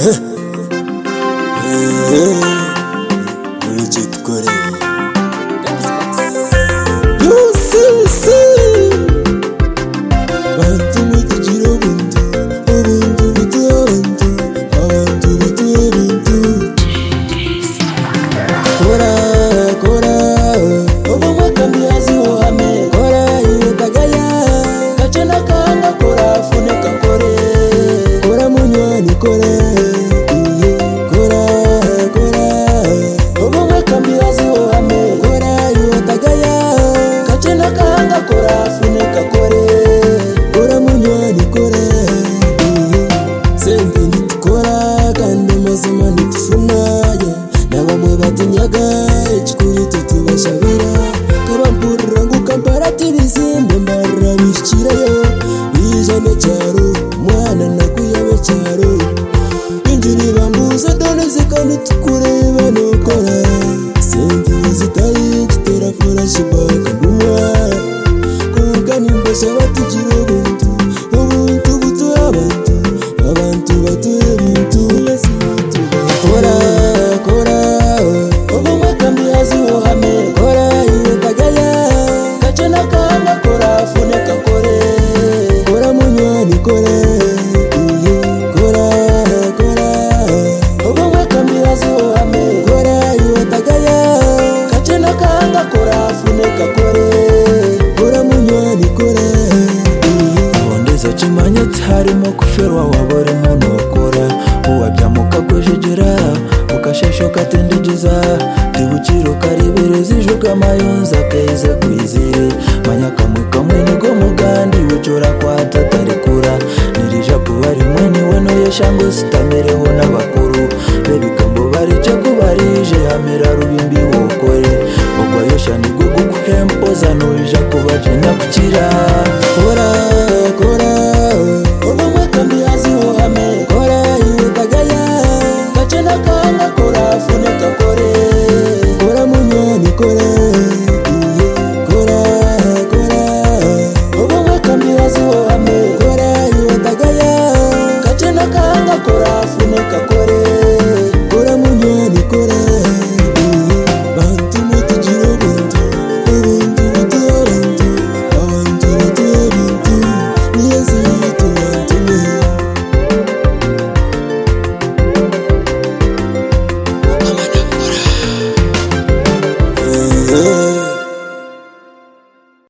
harimo kuferwa wabore munokora uwabyamuka kujegera ukashesho katendegiza tibukiro karebereza ijuka mayonza kaize kwizire manyaka mukamwe nigo mugandi wicora kwata tarekura nirija kubari mwene weno yeshango sitamereho n'abakuru bebikambo barije kubarije hamera rubimbi wokore ogwa yosha nigo gukuhempoza noija kubajina kukira ora